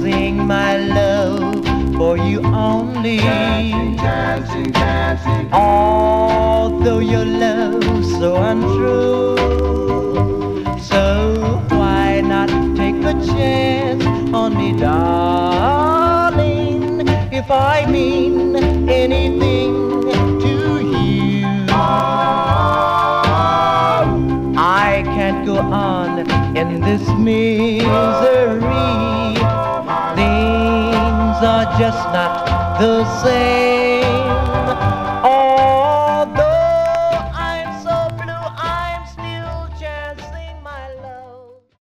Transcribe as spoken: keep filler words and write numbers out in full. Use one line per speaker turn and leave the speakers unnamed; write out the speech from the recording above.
sing my love for you only.
Dancing, dancing, dancing.
Although your love's so untrue, so why not take a chance on me, darling, if I mean anything to you. I can't go on in this misery. Things are just not the same.